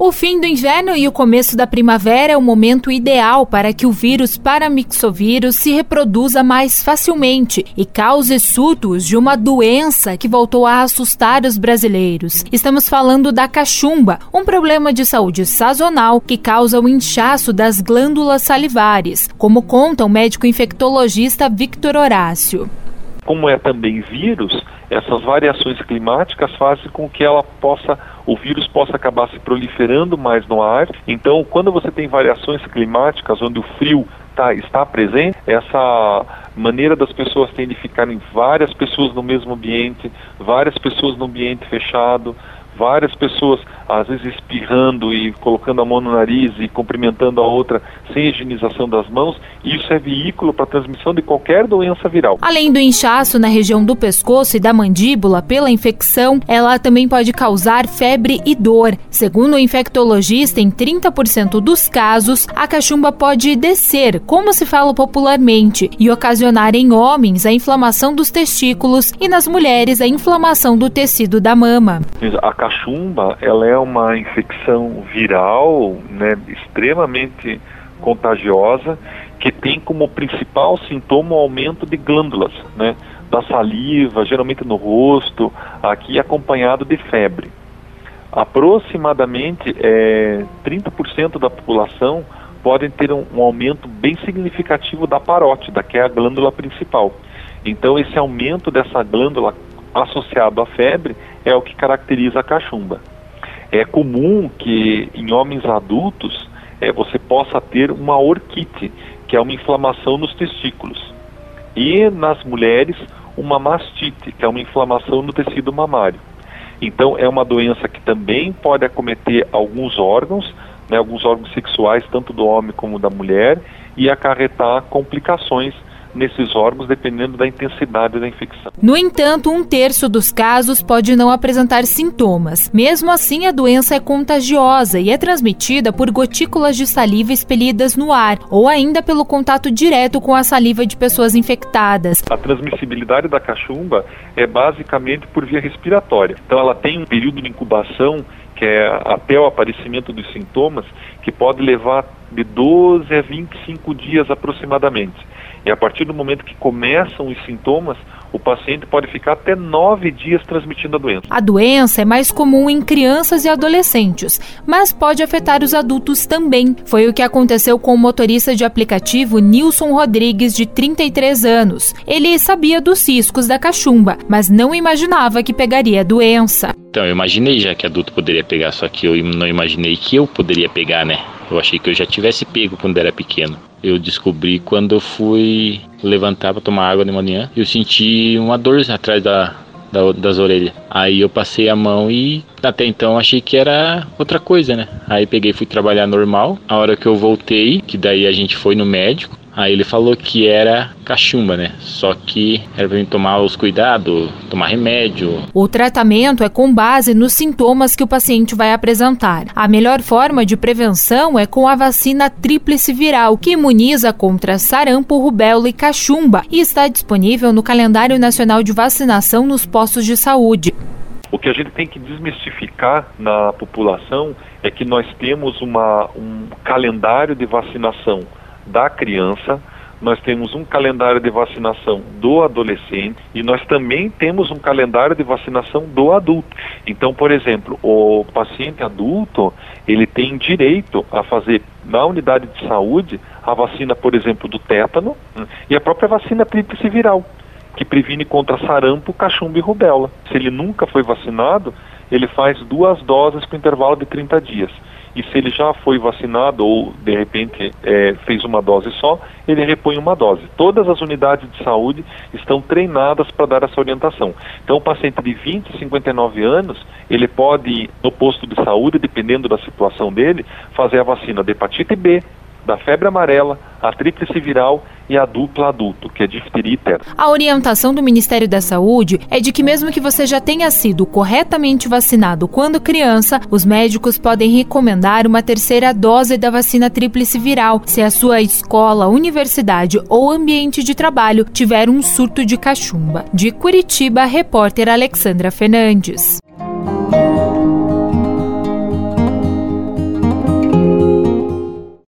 O fim do inverno e o começo da primavera é o momento ideal para que o vírus paramyxovírus se reproduza mais facilmente e cause surtos de uma doença que voltou a assustar os brasileiros. Estamos falando da cachumba, um problema de saúde sazonal que causa o inchaço das glândulas salivares, como conta o médico infectologista Victor Horácio. Como é também vírus, essas variações climáticas fazem com que o vírus possa acabar se proliferando mais no ar. Então, quando você tem variações climáticas onde o frio está presente, essa maneira das pessoas tem de ficarem várias pessoas no mesmo ambiente, várias pessoas no ambiente fechado, várias pessoas às vezes espirrando e colocando a mão no nariz e cumprimentando a outra sem higienização das mãos, isso é veículo para a transmissão de qualquer doença viral. Além do inchaço na região do pescoço e da mandíbula pela infecção, ela também pode causar febre e dor. Segundo o infectologista, em 30% dos casos, a cachumba pode descer, como se fala popularmente, e ocasionar em homens a inflamação dos testículos e nas mulheres a inflamação do tecido da mama. A cachumba, ela é uma infecção viral, extremamente contagiosa, que tem como principal sintoma o aumento de glândulas, da saliva, geralmente no rosto, aqui acompanhado de febre. Aproximadamente 30% da população podem ter um aumento bem significativo da parótida, que é a glândula principal. Então esse aumento dessa glândula associado à febre é o que caracteriza a cachumba. É comum que em homens adultos você possa ter uma orquite, que é uma inflamação nos testículos, e nas mulheres uma mastite, que é uma inflamação no tecido mamário. Então é uma doença que também pode acometer alguns órgãos sexuais, tanto do homem como da mulher, e acarretar complicações nesses órgãos, dependendo da intensidade da infecção. No entanto, 1/3 dos casos pode não apresentar sintomas. Mesmo assim, a doença é contagiosa e é transmitida por gotículas de saliva expelidas no ar, ou ainda pelo contato direto com a saliva de pessoas infectadas. A transmissibilidade da cachumba é basicamente por via respiratória. Então ela tem um período de incubação, que é até o aparecimento dos sintomas, que pode levar de 12 a 25 dias aproximadamente. E a partir do momento que começam os sintomas, o paciente pode ficar até 9 dias transmitindo a doença. A doença é mais comum em crianças e adolescentes, mas pode afetar os adultos também. Foi o que aconteceu com o motorista de aplicativo Nilson Rodrigues, de 33 anos. Ele sabia dos riscos da cachumba, mas não imaginava que pegaria a doença. Então, eu imaginei já que adulto poderia pegar, só que eu não imaginei que eu poderia pegar, Eu achei que eu já tivesse pego quando era pequeno. Eu descobri quando eu fui levantar para tomar água de manhã, eu senti uma dor atrás das orelhas. Aí eu passei a mão e até então achei que era outra coisa, Aí peguei e fui trabalhar normal. A hora que eu voltei, que daí a gente foi no médico, aí ele falou que era cachumba, Só que era pra mim tomar os cuidados, tomar remédio. O tratamento é com base nos sintomas que o paciente vai apresentar. A melhor forma de prevenção é com a vacina tríplice viral, que imuniza contra sarampo, rubéola e cachumba, e está disponível no calendário nacional de vacinação nos postos de saúde. O que a gente tem que desmistificar na população é que nós temos um calendário de vacinação da criança, nós temos um calendário de vacinação do adolescente e nós também temos um calendário de vacinação do adulto. Então, por exemplo, o paciente adulto, ele tem direito a fazer na unidade de saúde a vacina, por exemplo, do tétano e a própria vacina tríplice viral, que previne contra sarampo, cachumba e rubéola. Se ele nunca foi vacinado, ele faz 2 doses com intervalo de 30 dias. E se ele já foi vacinado ou, de repente, fez uma dose só, ele repõe uma dose. Todas as unidades de saúde estão treinadas para dar essa orientação. Então, o paciente de 20 a 59 anos, ele pode ir no posto de saúde, dependendo da situação dele, fazer a vacina de hepatite B, da febre amarela, a tríplice viral e a dupla adulto, que é difteria e tétano. A orientação do Ministério da Saúde é de que mesmo que você já tenha sido corretamente vacinado quando criança, os médicos podem recomendar uma 3ª dose da vacina tríplice viral se a sua escola, universidade ou ambiente de trabalho tiver um surto de cachumba. De Curitiba, a repórter Alexandra Fernandes.